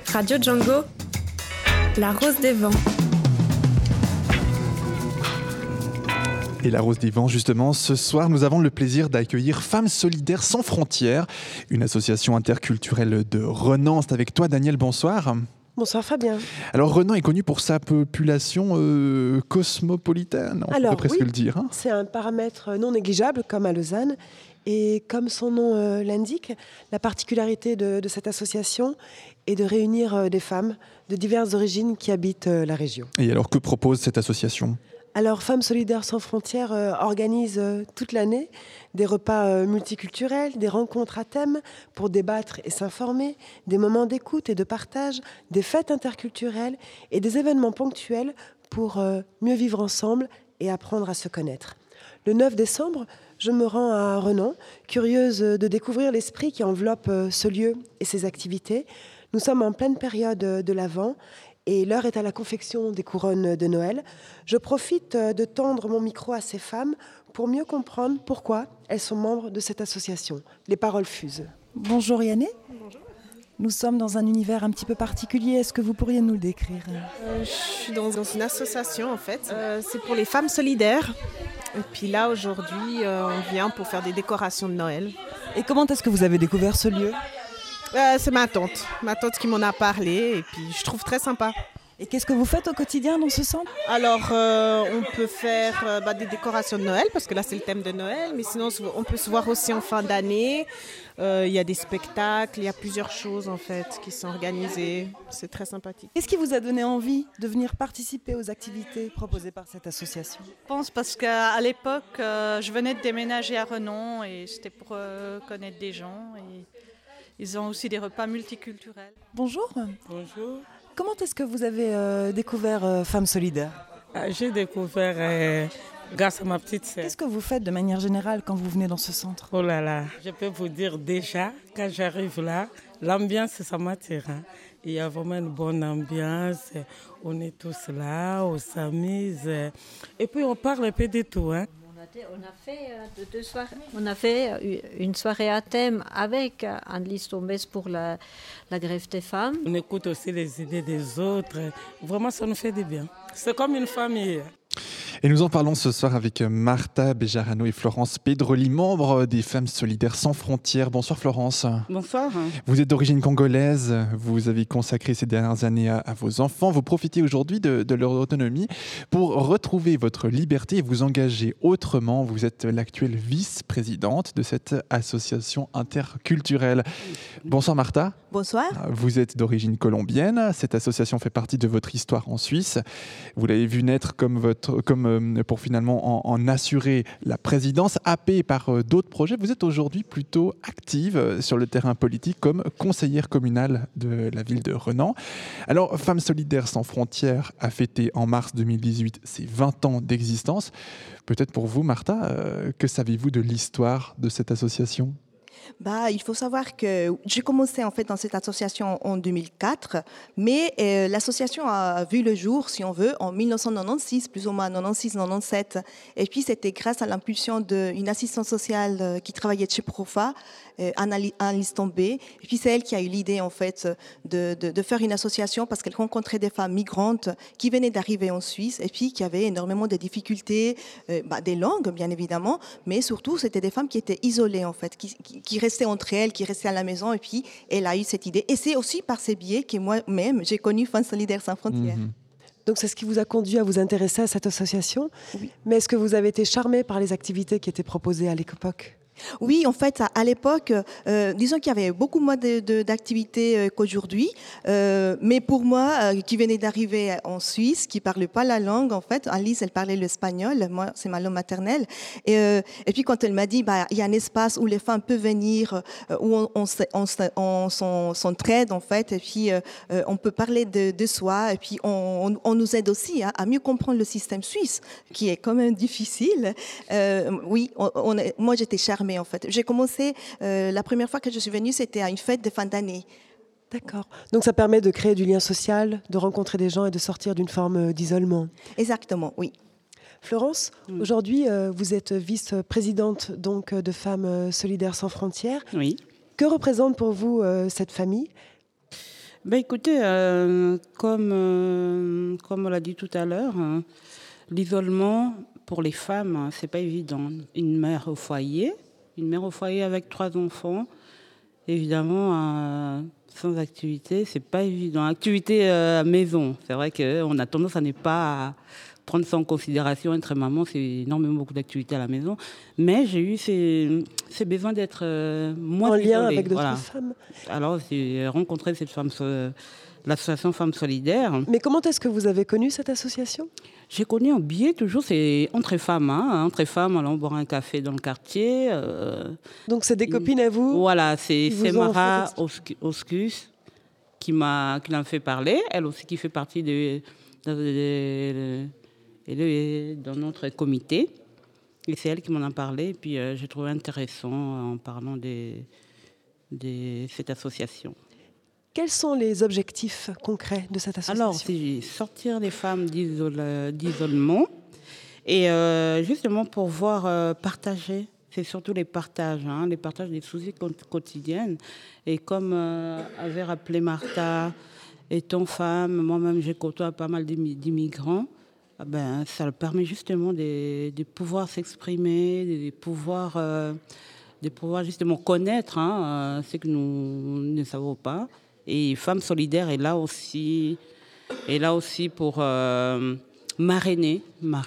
Radio Django, la rose des vents. Et la Rose des Vents, justement, ce soir, nous avons le plaisir d'accueillir Femmes Solidaires Sans Frontières, une association interculturelle de Renan. C'est avec toi, Daniel, bonsoir. Bonsoir Fabien. Alors Renan est connu pour sa population cosmopolitaine, on peut presque le dire. C'est un paramètre non négligeable, comme à Lausanne. Et comme son nom l'indique, la particularité de cette association est de réunir des femmes de diverses origines qui habitent la région. Et alors, que propose cette association ? Alors, Femmes Solidaires Sans Frontières organise toute l'année des repas multiculturels, des rencontres à thème pour débattre et s'informer, des moments d'écoute et de partage, des fêtes interculturelles et des événements ponctuels pour mieux vivre ensemble et apprendre à se connaître. Le 9 décembre, je me rends à Renan, curieuse de découvrir l'esprit qui enveloppe ce lieu et ses activités. Nous sommes en pleine période de l'Avent et l'heure est à la confection des couronnes de Noël. Je profite de tendre mon micro à ces femmes pour mieux comprendre pourquoi elles sont membres de cette association. Les paroles fusent. Bonjour Yanné. Bonjour. Nous sommes dans un univers un petit peu particulier. Est-ce que vous pourriez nous le décrire ? Je suis dans une association en fait. C'est pour les femmes solidaires. Et puis là aujourd'hui, on vient pour faire des décorations de Noël. Et comment est-ce que vous avez découvert ce lieu ? C'est ma tante qui m'en a parlé et puis je trouve très sympa. Et qu'est-ce que vous faites au quotidien dans ce centre ? Alors, on peut faire des décorations de Noël, parce que là, c'est le thème de Noël. Mais sinon, on peut se voir aussi en fin d'année. Il y a des spectacles, il y a plusieurs choses, en fait, qui sont organisées. C'est très sympathique. Qu'est-ce qui vous a donné envie de venir participer aux activités proposées par cette association ? Je pense parce qu'à l'époque, je venais de déménager à Renan et c'était pour connaître des gens. Et ils ont aussi des repas multiculturels. Bonjour. Bonjour. Comment est-ce que vous avez découvert Femmes Solidaires ? J'ai découvert grâce à ma petite sœur. Qu'est-ce que vous faites de manière générale quand vous venez dans ce centre ? Oh là là, je peux vous dire déjà, quand j'arrive là, l'ambiance, ça m'attire. Il y a vraiment une bonne ambiance. On est tous là, on s'amuse. Et puis on parle un peu de tout. On a fait une soirée à thème avec Anne-Lise Tombès pour la grève des femmes. On écoute aussi les idées des autres. Vraiment, ça nous fait du bien. C'est comme une famille. Et nous en parlons ce soir avec Martha Bejarano et Florence Pedroli, membres des Femmes Solidaires Sans Frontières. Bonsoir Florence. Bonsoir. Vous êtes d'origine congolaise, vous avez consacré ces dernières années à vos enfants. Vous profitez aujourd'hui de leur autonomie pour retrouver votre liberté et vous engager autrement. Vous êtes l'actuelle vice-présidente de cette association interculturelle. Bonsoir Martha. Bonsoir. Vous êtes d'origine colombienne. Cette association fait partie de votre histoire en Suisse. Vous l'avez vue naître pour finalement en assurer la présidence, happée par d'autres projets. Vous êtes aujourd'hui plutôt active sur le terrain politique comme conseillère communale de la ville de Renan. Alors, Femmes Solidaires Sans Frontières a fêté en mars 2018 ses 20 ans d'existence. Peut-être pour vous, Martha, que savez-vous de l'histoire de cette association ? Il faut savoir que j'ai commencé en fait dans cette association en 2004, mais l'association a vu le jour, si on veut, en 1996, plus ou moins 96-97. Et puis c'était grâce à l'impulsion d'une assistante sociale qui travaillait chez Profa, Anne-Lise Tombé. Et puis c'est elle qui a eu l'idée en fait de faire une association parce qu'elle rencontrait des femmes migrantes qui venaient d'arriver en Suisse et puis qui avaient énormément de difficultés, des langues bien évidemment, mais surtout c'était des femmes qui étaient isolées en fait, qui restaient entre elles, qui restaient à la maison, et puis elle a eu cette idée. Et c'est aussi par ces biais que moi-même, j'ai connu Femmes Solidaires Sans Frontières. Donc c'est ce qui vous a conduit à vous intéresser à cette association. Oui. Mais est-ce que vous avez été charmée par les activités qui étaient proposées à l'époque ? Oui, en fait, à l'époque, disons qu'il y avait beaucoup moins d'activités qu'aujourd'hui. Mais pour moi, qui venais d'arriver en Suisse, qui ne parlait pas la langue, en fait, Alice, elle parlait l'espagnol. Moi, c'est ma langue maternelle. Et puis, quand elle m'a dit, il y a un espace où les femmes peuvent venir, où on s'entraide, en fait, et puis on peut parler de soi, et puis on nous aide aussi à mieux comprendre le système suisse, qui est quand même difficile. Oui, moi, j'étais charmée. En fait, j'ai commencé la première fois que je suis venue, c'était à une fête de fin d'année. D'accord. Donc ça permet de créer du lien social, de rencontrer des gens et de sortir d'une forme d'isolement. Exactement, oui. Florence, aujourd'hui, vous êtes vice-présidente donc de Femmes Solidaires Sans Frontières. Oui. Que représente pour vous cette famille ? Ben écoutez, comme on l'a dit tout à l'heure, l'isolement pour les femmes, c'est pas évident. Une mère au foyer avec 3 enfants, évidemment, sans activité, c'est pas évident. Activité à maison, c'est vrai qu'on a tendance à ne pas prendre ça en considération. Être maman, c'est énormément beaucoup d'activités à la maison. Mais j'ai eu ces besoins d'être moins en lien isolée. avec d'autres femmes. Alors, j'ai rencontré cette femme, l'association Femmes Solidaires. Mais comment est-ce que vous avez connu cette association ? J'ai connu en biais, toujours, c'est entre femmes. Entre femmes, allant boire un café dans le quartier. Donc, c'est des copines à vous ? Voilà, c'est Mara Oscus qui m'a fait parler. Elle aussi qui fait partie dans notre comité. Et c'est elle qui m'en a parlé. Et puis, j'ai trouvé intéressant en parlant de cette association. Quels sont les objectifs concrets de cette association ? Alors, c'est sortir les femmes d'isolement et justement pouvoir partager. C'est surtout les partages des soucis quotidiennes. Et comme avait rappelé Martha, étant femme, moi-même j'ai côtoyé pas mal d'immigrants, ça leur permet justement de pouvoir s'exprimer, de pouvoir justement connaître ce que nous ne savons pas. Et Femmes Solidaires est là aussi pour marrainer.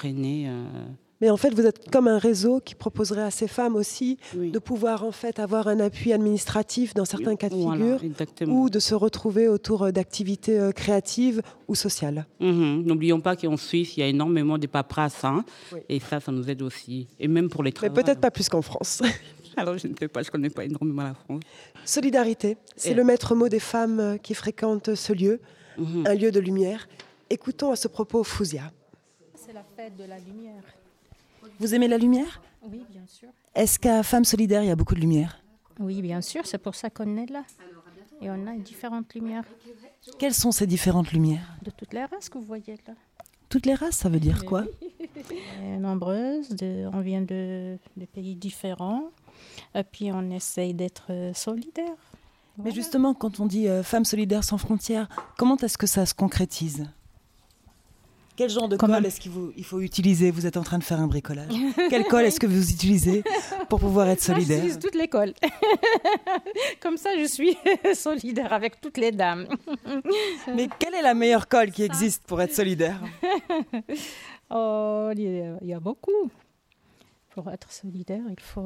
Mais en fait, vous êtes comme un réseau qui proposerait à ces femmes aussi de pouvoir en fait avoir un appui administratif dans certains cas de figure, ou de se retrouver autour d'activités créatives ou sociales. N'oublions pas qu'en Suisse, il y a énormément de paperasse, et ça nous aide aussi. Et même pour les travaux. Mais peut-être pas plus qu'en France. Alors, je ne sais pas, je ne connais pas énormément la France. Solidarité, c'est le maître mot des femmes qui fréquentent ce lieu, un lieu de lumière. Écoutons à ce propos Fouzia. C'est la fête de la lumière. Vous aimez la lumière ? Oui, bien sûr. Est-ce qu'à Femmes Solidaires, il y a beaucoup de lumière ? Oui, bien sûr, c'est pour ça qu'on est là. Et on a différentes lumières. Quelles sont ces différentes lumières ? De toutes les races que vous voyez là. Toutes les races, ça veut dire quoi ? Nombreuses, on vient de pays différents. Et puis on essaye d'être solidaires. Mais justement, quand on dit Femmes Solidaires sans frontières, comment est-ce que ça se concrétise ? Quel genre de colle est-ce qu'il faut utiliser ? Vous êtes en train de faire un bricolage. Quelle colle est-ce que vous utilisez pour pouvoir être solidaire ? J'utilise toutes les colles. Comme ça, je suis solidaire avec toutes les dames. Mais quelle est la meilleure colle qui existe pour être solidaire ? Oh, il y a beaucoup. Pour être solidaire, il faut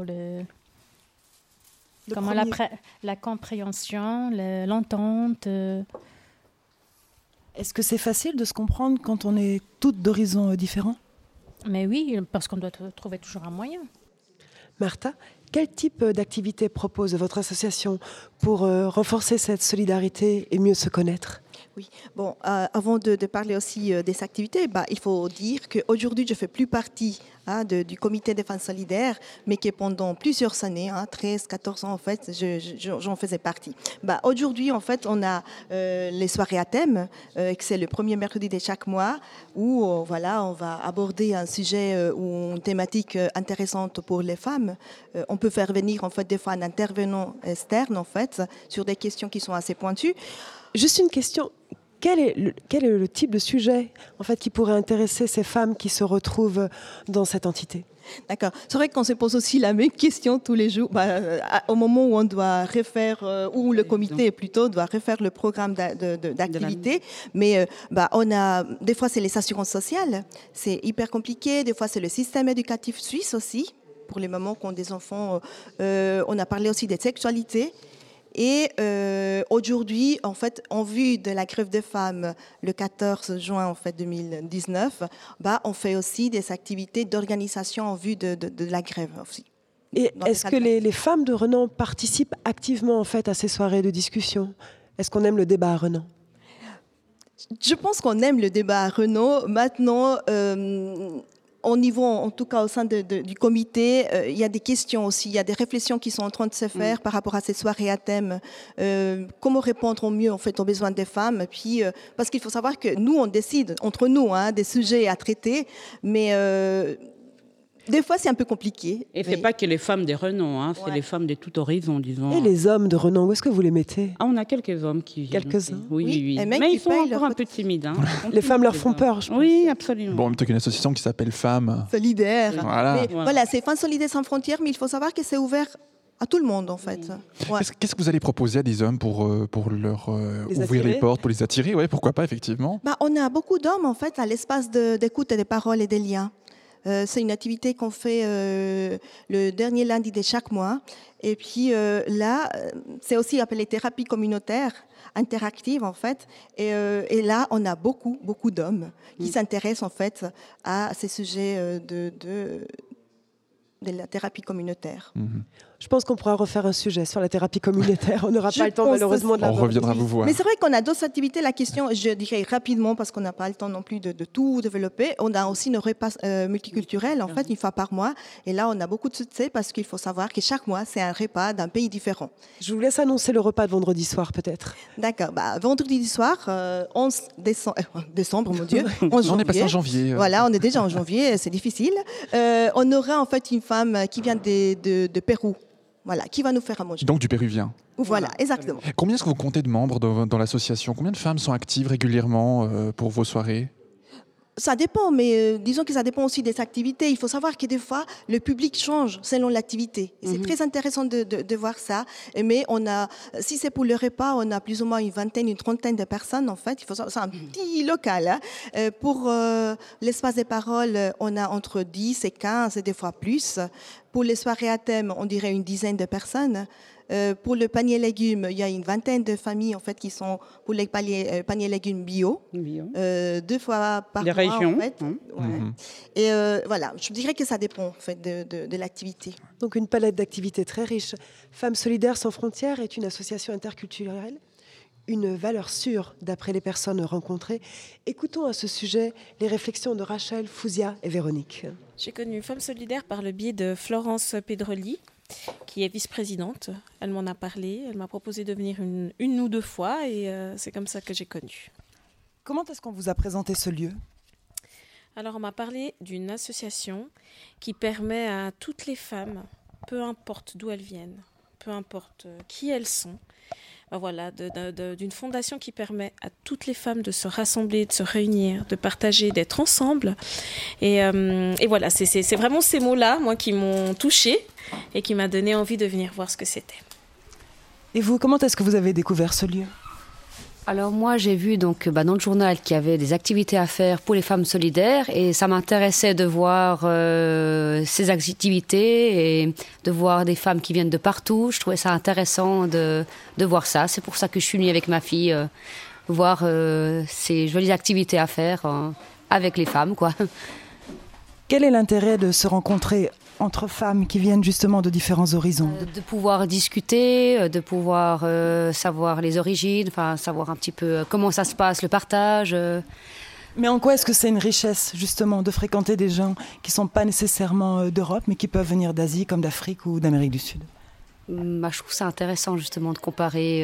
la compréhension, l'entente. Est-ce que c'est facile de se comprendre quand on est toutes d'horizons différents ? Mais oui, parce qu'on doit trouver toujours un moyen. Martha, quel type d'activité propose votre association pour renforcer cette solidarité et mieux se connaître ? Oui, bon, avant de parler aussi des activités, il faut dire qu'aujourd'hui, je ne fais plus partie du comité des femmes solidaires, mais que pendant plusieurs années, 13, 14 ans en fait, j'en faisais partie. Aujourd'hui, en fait, on a les soirées à thème, que c'est le premier mercredi de chaque mois, où on va aborder un sujet ou une thématique intéressante pour les femmes. On peut faire venir en fait des fois un intervenant externe en fait sur des questions qui sont assez pointues. Juste une question. Quel est le type de sujet en fait, qui pourrait intéresser ces femmes qui se retrouvent dans cette entité ? D'accord. C'est vrai qu'on se pose aussi la même question tous les jours. Au moment où on doit refaire, ou le comité plutôt doit refaire le programme d'activité, mais on a des fois c'est les assurances sociales, c'est hyper compliqué. Des fois c'est le système éducatif suisse aussi pour les mamans qui ont des enfants. On a parlé aussi des sexualités. Et aujourd'hui, en fait, en vue de la grève des femmes, le 14 juin en fait 2019, on fait aussi des activités d'organisation en vue de la grève aussi. Et est-ce que les femmes de Renan participent activement en fait à ces soirées de discussion ? Est-ce qu'on aime le débat à Renan ? Je pense qu'on aime le débat à Renan. Maintenant, au niveau, en tout cas au sein du comité, il y a des questions aussi, il y a des réflexions qui sont en train de se faire par rapport à ces soirées à thème. Comment répondre au mieux en fait, aux besoins des femmes. Puis, parce qu'il faut savoir que nous, on décide entre nous des sujets à traiter, mais des fois, c'est un peu compliqué. Et c'est pas que les femmes de renom, hein, c'est les femmes de tout horizon, disons. Et les hommes de renom, où est-ce que vous les mettez? On a quelques hommes qui viennent. Quelques-uns. Oui. Mais ils sont encore un peu timides. Hein. Les femmes leur font peur, je pense. Oui, absolument. Bon, en même temps qu'une association qui s'appelle Femmes Solidaires. Voilà. Voilà, c'est Femmes Solidaires sans frontières, mais il faut savoir que c'est ouvert à tout le monde, en fait. Ouais. Qu'est-ce que vous allez proposer à des hommes pour leur ouvrir les portes, pour les attirer? Oui, pourquoi pas, effectivement. On a beaucoup d'hommes, en fait, à l'espace d'écoute des paroles et des liens. C'est une activité qu'on fait le dernier lundi de chaque mois. Et puis là, c'est aussi appelé thérapie communautaire, interactive en fait. Et là, on a beaucoup d'hommes qui s'intéressent en fait à ces sujets de la thérapie communautaire. Je pense qu'on pourra refaire un sujet sur la thérapie communautaire. On n'aura pas le temps, malheureusement, de On reviendra vous voir. Mais c'est vrai qu'on a d'autres activités. La question, je dirais rapidement, parce qu'on n'a pas le temps non plus de tout développer. On a aussi nos repas multiculturels, en fait, une fois par mois. Et là, on a beaucoup de succès parce qu'il faut savoir que chaque mois, c'est un repas d'un pays différent. Je vous laisse annoncer le repas de vendredi soir, peut-être. D'accord. Vendredi soir, 11 décembre, mon Dieu. 11 on est passé en janvier. Voilà, on est déjà en janvier, c'est difficile. On aura en fait une femme qui vient de Pérou. Voilà, qui va nous faire à manger. Donc du péruvien. Voilà, exactement. Combien est-ce que vous comptez de membres dans l'association? Combien de femmes sont actives régulièrement pour vos soirées? Ça dépend, mais disons que ça dépend aussi des activités. Il faut savoir que des fois, le public change selon l'activité. Et c'est très intéressant de voir ça. Mais si c'est pour le repas, on a plus ou moins une vingtaine, une trentaine de personnes, en fait. Il faut savoir, c'est un petit local. Hein. Pour l'espace des paroles, on a entre 10 et 15, et des fois plus. Pour les soirées à thème, on dirait une dizaine de personnes. Pour le panier légumes, il y a une vingtaine de familles en fait qui sont pour les paniers légumes bio. 2 fois par mois. Régions. En fait. Et voilà, je dirais que ça dépend en fait de l'activité. Donc une palette d'activités très riche. Femmes Solidaires sans frontières est une association interculturelle, une valeur sûre d'après les personnes rencontrées. Écoutons à ce sujet les réflexions de Rachel, Fouzia et Véronique. J'ai connu Femmes Solidaires par le biais de Florence Pedrelli, qui est vice-présidente. Elle m'en a parlé, elle m'a proposé de venir une ou 2 fois et c'est comme ça que j'ai connu. Comment est-ce qu'on vous a présenté ce lieu? Alors on m'a parlé d'une association qui permet à toutes les femmes, peu importe d'où elles viennent, peu importe qui elles sont, voilà, d'une fondation qui permet à toutes les femmes de se rassembler, de se réunir, de partager, d'être ensemble. Et voilà, c'est vraiment ces mots-là, moi, qui m'ont touchée et qui m'a donné envie de venir voir ce que c'était. Et vous, comment est-ce que vous avez découvert ce lieu? Alors moi, j'ai vu donc dans le journal qu'il y avait des activités à faire pour les femmes solidaires et ça m'intéressait de voir ces activités et de voir des femmes qui viennent de partout. Je trouvais ça intéressant de voir ça. C'est pour ça que je suis venue avec ma fille voir ces jolies activités à faire avec les femmes, quoi. Quel est l'intérêt de se rencontrer entre femmes qui viennent justement de différents horizons? De pouvoir discuter, de pouvoir savoir les origines, savoir un petit peu comment ça se passe, le partage. Mais en quoi est-ce que c'est une richesse justement de fréquenter des gens qui ne sont pas nécessairement d'Europe mais qui peuvent venir d'Asie comme d'Afrique ou d'Amérique du Sud? Je trouve ça intéressant justement de comparer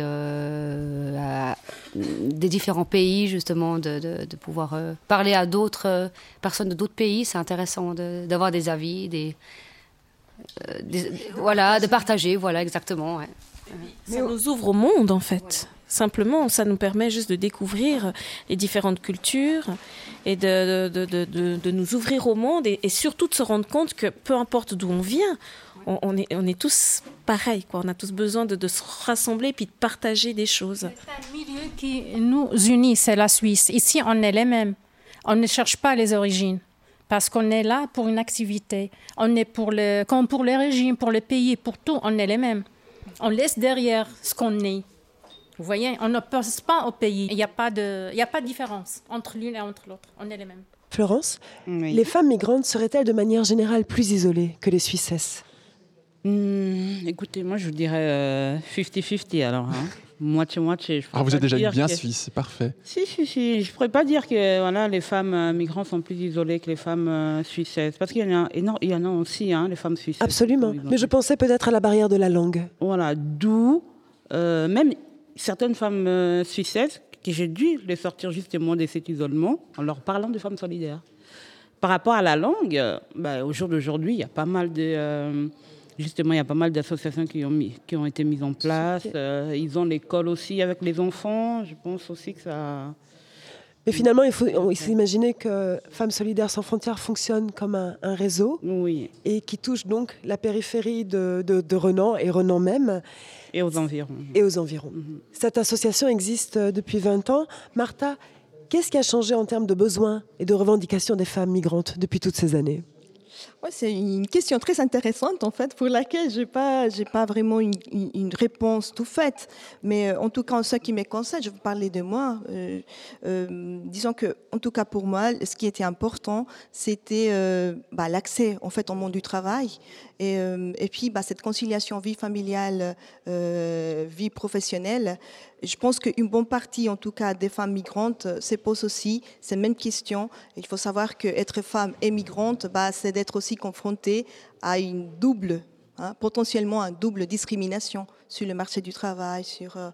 à des différents pays, justement de pouvoir parler à d'autres personnes de d'autres pays. C'est intéressant d'avoir des avis, voilà, de partager, voilà, exactement. Ouais. Ça nous ouvre au monde en fait. Simplement, ça nous permet juste de découvrir les différentes cultures et de nous ouvrir au monde et surtout de se rendre compte que peu importe d'où on vient, on est tous pareils, quoi. On a tous besoin de se rassembler et puis de partager des choses. Le milieu qui nous unit, c'est la Suisse. Ici, on est les mêmes. On ne cherche pas les origines parce qu'on est là pour une activité. On est comme pour les régimes, pour le pays, pour tout, on est les mêmes. On laisse derrière ce qu'on est. Vous voyez, on ne pense pas au pays. Il n'y a pas de différence entre l'une et entre l'autre. On est les mêmes. Florence, oui. Les femmes migrantes seraient-elles de manière générale plus isolées que les Suissesses? Écoutez, moi je vous dirais 50-50 alors. Hein. Moitié-moitié. Vous êtes déjà bien suisse, c'est parfait. Si. Je ne pourrais pas dire que voilà, les femmes migrantes sont plus isolées que les femmes suissesses. Parce qu'il y en a aussi, hein, les femmes suissesses. Absolument. Mais je pensais peut-être à la barrière de la langue. Voilà, d'où même certaines femmes suissesses, que j'ai dû les sortir justement de cet isolement en leur parlant de femmes solidaires. par rapport à la langue, au jour d'aujourd'hui, il y a pas mal de... Justement, il y a pas mal d'associations qui ont été mises en place. Ils ont l'école aussi avec les enfants. Je pense aussi que ça... Mais finalement, il faut imaginer que Femmes Solidaires Sans Frontières fonctionne comme un réseau et qui touche donc la périphérie de Renan et Renan même. Et aux environs. Cette association existe depuis 20 ans. Martha, qu'est-ce qui a changé en termes de besoins et de revendications des femmes migrantes depuis toutes ces années ? Ouais, c'est une question très intéressante, en fait, pour laquelle je n'ai pas vraiment une réponse tout faite. Mais en tout cas, en ce qui me concerne, je vais parler de moi. Disons que, en tout cas pour moi, ce qui était important, c'était l'accès, en fait, au monde du travail. Et puis, cette conciliation vie familiale, vie professionnelle. Je pense qu'une bonne partie, en tout cas, des femmes migrantes se pose aussi ces mêmes questions. Il faut savoir qu'être femme et migrante, c'est d'être aussi confrontée à une double, potentiellement une double discrimination sur le marché du travail,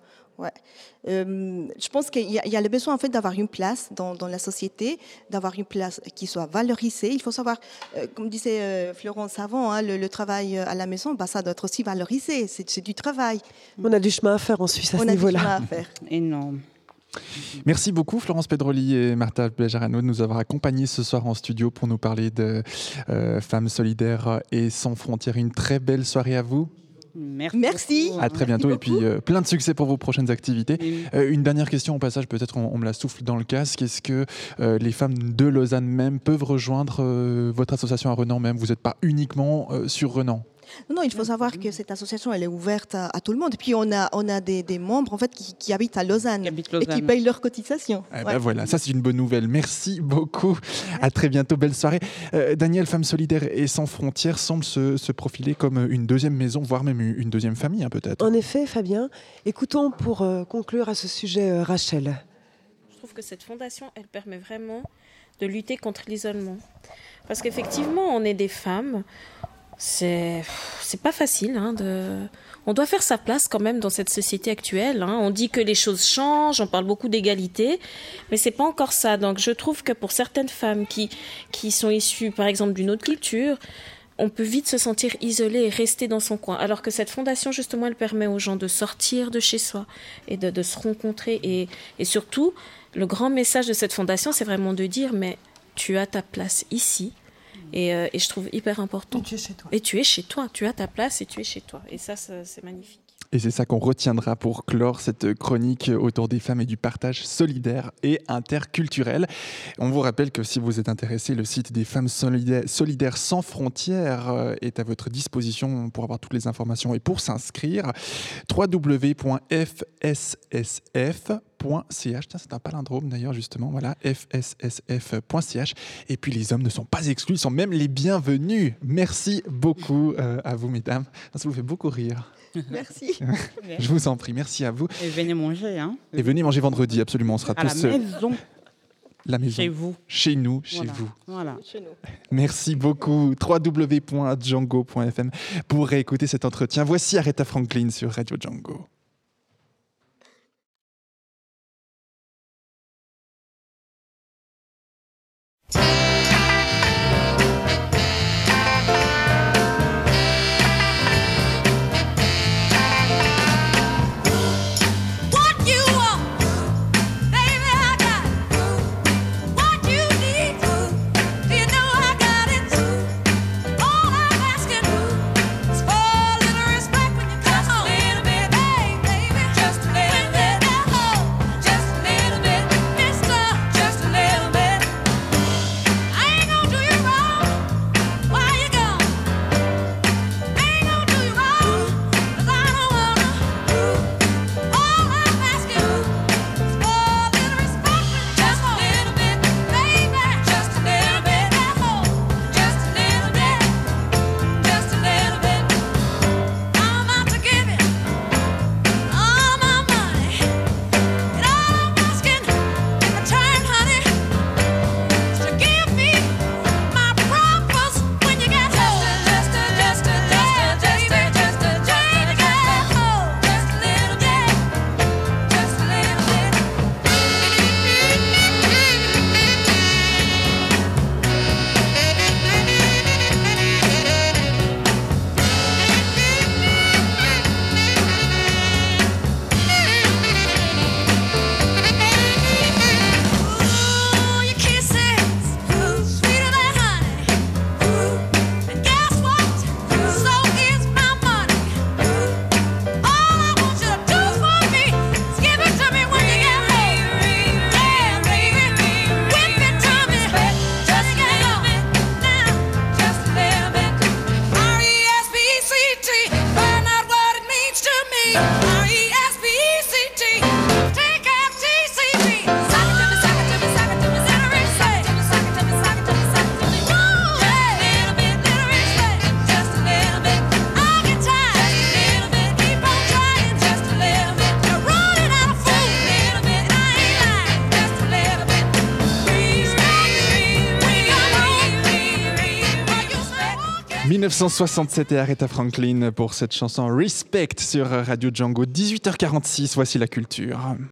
je pense qu'il y a le besoin en fait d'avoir une place dans la société, d'avoir une place qui soit valorisée. Il faut savoir, comme disait Florence avant, le travail à la maison, ça doit être aussi valorisé. C'est du travail. On a du chemin à faire en Suisse à ce niveau-là. On a du chemin à faire. Énorme. Merci beaucoup Florence Pedroli et Martha Bejarano de nous avoir accompagnés ce soir en studio pour nous parler de Femmes Solidaires et Sans Frontières. Une très belle soirée à vous. Merci. À très bientôt et puis plein de succès pour vos prochaines activités. Une dernière question au passage, peut-être on me la souffle dans le casque. Est-ce que les femmes de Lausanne même peuvent rejoindre votre association à Renan même ? Vous n'êtes pas uniquement sur Renan ? Non, il faut savoir que cette association, elle est ouverte à tout le monde. Et puis, on a des membres en fait, qui habitent à Lausanne, et qui payent leurs cotisations. Voilà, ça c'est une bonne nouvelle. Merci beaucoup. À très bientôt. Belle soirée. Daniel, Femmes Solidaires et Sans Frontières semble se profiler comme une deuxième maison, voire même une deuxième famille, peut-être. En effet, Fabien. Écoutons pour conclure à ce sujet Rachel. Je trouve que cette fondation, elle permet vraiment de lutter contre l'isolement. Parce qu'effectivement, on est des femmes. C'est pas facile. On doit faire sa place quand même dans cette société actuelle. On dit que les choses changent, on parle beaucoup d'égalité, mais c'est pas encore ça. Donc je trouve que pour certaines femmes qui sont issues, par exemple, d'une autre culture, on peut vite se sentir isolé et rester dans son coin. Alors que cette fondation, justement, elle permet aux gens de sortir de chez soi et de se rencontrer. Et surtout, le grand message de cette fondation, c'est vraiment de dire, mais tu as ta place ici. Et je trouve hyper important. Et tu es chez toi. Et tu es chez toi. Tu as ta place et tu es chez toi. Et ça, c'est magnifique. Et c'est ça qu'on retiendra pour clore cette chronique autour des femmes et du partage solidaire et interculturel. On vous rappelle que si vous êtes intéressé, le site des Femmes Solidaires Sans Frontières est à votre disposition pour avoir toutes les informations et pour s'inscrire. www.fssf.ch. Tiens, c'est un palindrome d'ailleurs, justement. Voilà, fssf.ch. Et puis les hommes ne sont pas exclus, ils sont même les bienvenus. Merci beaucoup à vous, mesdames. Ça vous fait beaucoup rire. Merci. Je vous en prie, merci à vous. Et venez manger. Et venez manger vendredi, absolument. On sera à tous... la maison. La maison. Chez vous. Chez nous, voilà. chez vous. Voilà. Chez nous. Merci beaucoup. www.django.fm pour réécouter cet entretien. Voici Aretha Franklin sur Radio Django. Respect when you come a little bit, baby. 1967 et Aretha Franklin pour cette chanson Respect sur Radio Django. 18h46, voici la culture.